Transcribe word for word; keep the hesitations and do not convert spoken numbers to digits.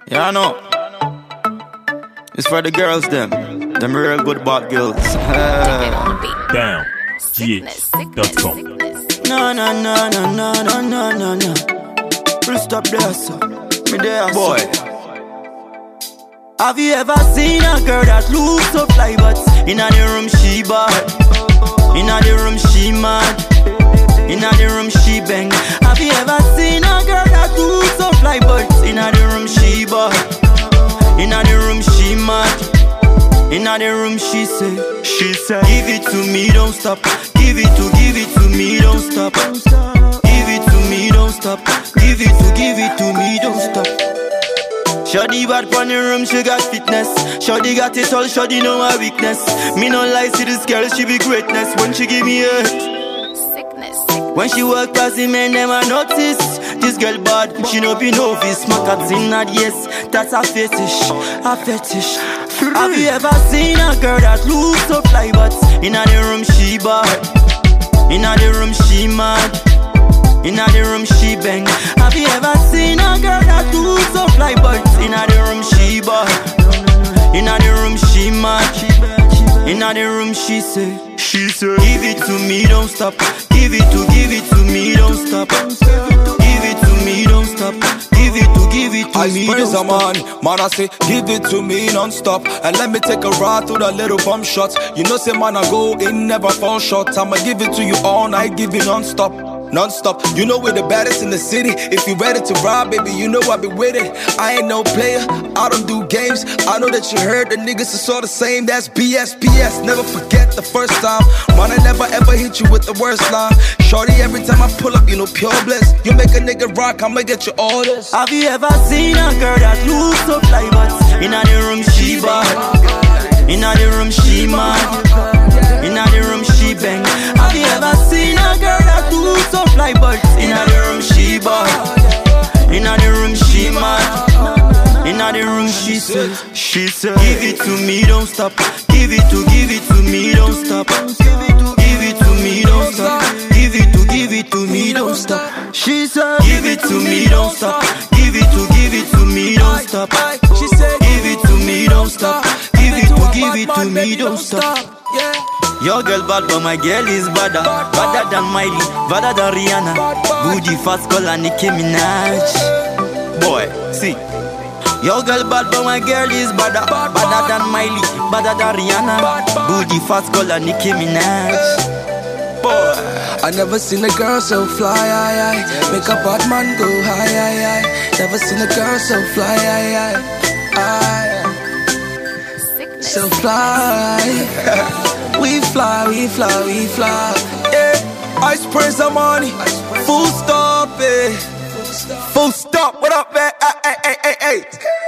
Yeah, I know. It's for the girls, them. Them real good bad girls. Down. G H dot com. No, no, no, no, no, no, no, no, no. We'll stop there, so. Me there, boy. Have you ever seen a girl that looks so fly, but in the room she bad, in the room she mad, in the room she bang? Have you ever seen a girl that looks so fly, but in the room she bad, in the room she mad, in the room she say, she say, give it to me, don't stop, give it to, give it to me, don't stop, give it to me, don't stop, give it to, give it to me, don't stop. Shawty bad pon the room, she got fitness. Shawty got it all, Shawty know her weakness. Me no lie, see this girl, she be greatness. When she give me a sickness, sickness. When she walk past the man, them I notice. This girl bad, she no be novice. My cat's in that, yes, that's a fetish, a fetish. Have you ever seen a girl that looks so fly, but in the room she bad, in the room she mad, in the room she bang? Have you ever seen a girl that looks so fly, but in the room she bad, in the room she mad, in the room she say, she say, give it to me, don't stop, give it to, give it to me, don't stop, give it to me, don't stop, give it to, give it to I me, praise don't a stop. man, man I say, give it to me non-stop. And let me take a ride through the little bump shots. You know say man I go in, never fall short. I'ma give it to you all night, give it non-stop. Non-stop, you know we're the baddest in the city. If you ready to ride, baby, you know I be with it. I ain't no player, I don't do games. I know that you heard the niggas is all the same. That's B S, P S, never forget the first time. Man, I never ever hit you with the worst line. Shorty, every time I pull up, you know pure bliss. You make a nigga rock, I'ma get you all this. Have you ever seen a girl that looks so fly, but in the room she bad, in the room she mad, in the room she bang? Have you ever seen a girl that looks so fly, but in the room she bad, in the room she mad, in the room she say, she say, give it to me, don't stop, give it to, give it to me, don't stop, give it to me, don't stop, give it to, give it to me, don't stop. She said, give it to me, don't stop, give it to, give it to me, don't stop. She said, give it to me, don't stop, give it to, give it to me, don't stop. Your girl bad, but my girl is badder, badder than Miley, badder than Rihanna. Booty fast, call her Nicki Minaj. Boy, see. Your girl bad, but my girl is badder, badder than Miley, badder than Rihanna. Booty fast, call her Nicki Minaj. Boy, I never seen a girl so fly, aye, aye. Make a bad man go high, aye, aye. Never seen a girl so fly, aye, aye, aye. So fly. We fly, we fly, we fly. Yeah, I spray some money. Full stop, eh. Full stop. What up, man? Hey, hey, hey, hey, hey.